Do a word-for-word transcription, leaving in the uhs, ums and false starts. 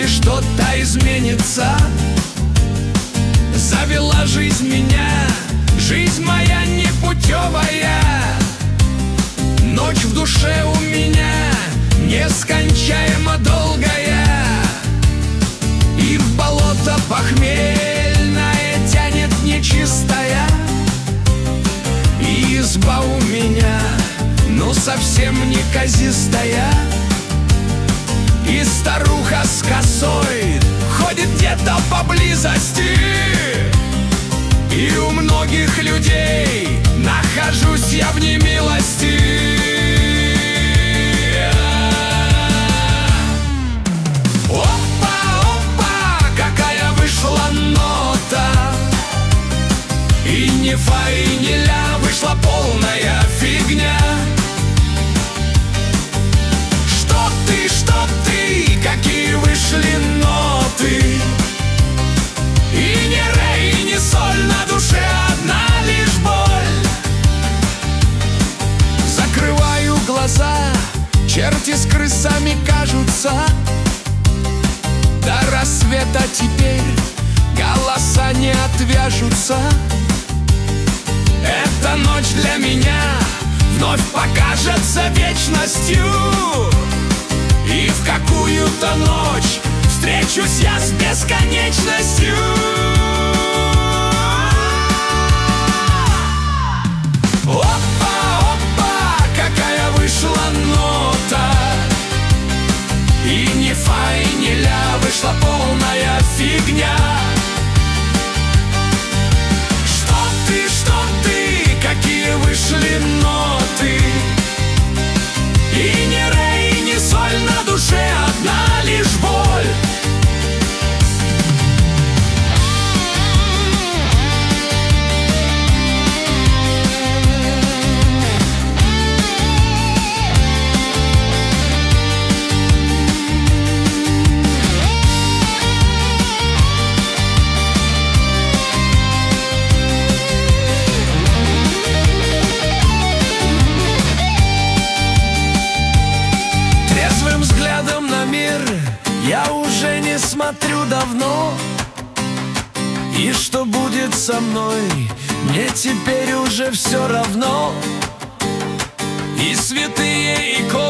ли что-то изменится? Завела жизнь меня, жизнь моя непутевая. Ночь в душе у меня нескончаемо долгая, и в болото похмельное тянет нечистая. И изба у меня, ну совсем неказистая, и старуха с косой ходит где-то поблизости. И у многих людей нахожусь я в немилости. Опа, опа, какая вышла нота! И ни фа, и ни ля, вышла полная фигня. Что ты, что ты, какие вышли ноты! И ни ре, и ни соль, на душе одна лишь боль. Закрываю глаза, черти с крысами кажутся. До рассвета теперь голоса не отвяжутся. Эта ночь для меня вновь покажется вечностью, и в какую-то ночь встречусь я с бесконечностью. Опа, опа, какая вышла нота! И ни фа, и ни ля, вышла полная фигня. Что ты, что ты, какие вышли ноты! И ни ре, и ни соль, на душе одна лишь боль. Я уже не смотрю давно, и что будет со мной, мне теперь уже все равно. И святые иконы